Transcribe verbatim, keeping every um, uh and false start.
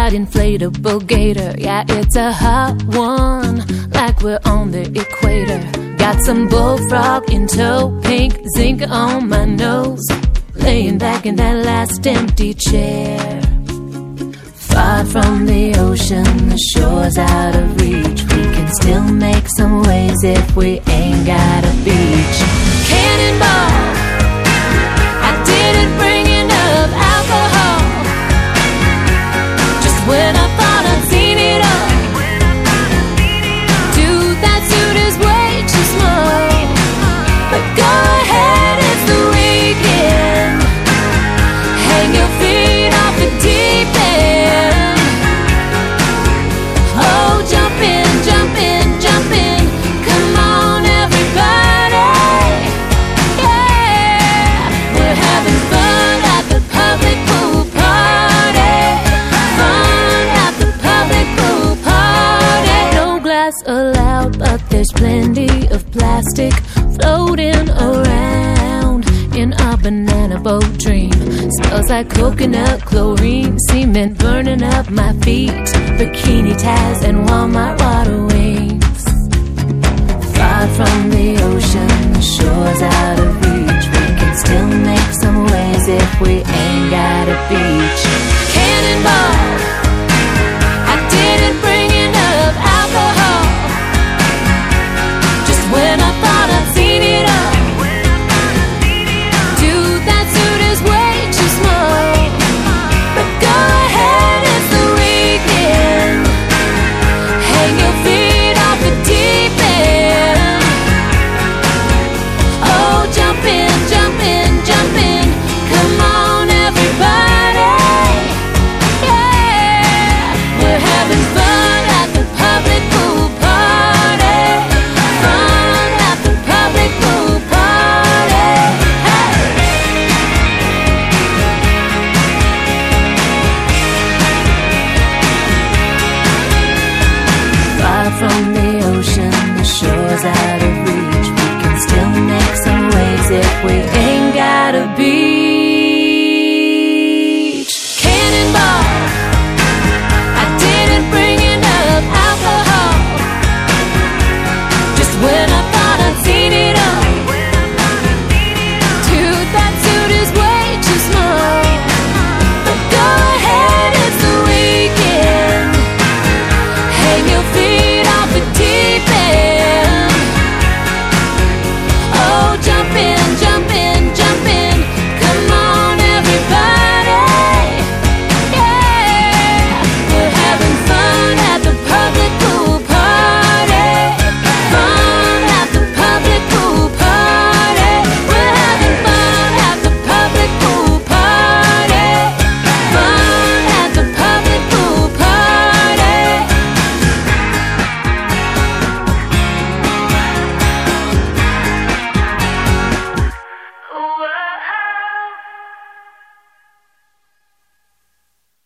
white inflatable gator. Yeah, it's a hot one, like we're on the equator. Got some bullfrog in tow, pink zinc on my nose, laying back in that last empty chair. Far from the ocean, the shore's out of reach. We can still make some waves if we ain't got a beach. Cannonball, I didn't bring enough alcohol. Just when I thought I'd seen it all, dude, that suit is way too small. But go ahead, it's the weekend. Hang your feet off the deep end. Oh, jump in, jump in, jump in. Come on, everybody. Yeah, we're having fun at the public pool party. Fun at the public pool party. No glass allowed, but there's plenty of plastic floating around in our banana boat dream. Smells like coconut, chlorine, cement burning up my feet, bikini ties and Walmart water wings. Far from the ocean, the shore's out of reach. We can still make some waves if we ain't got a beach. Cannonball,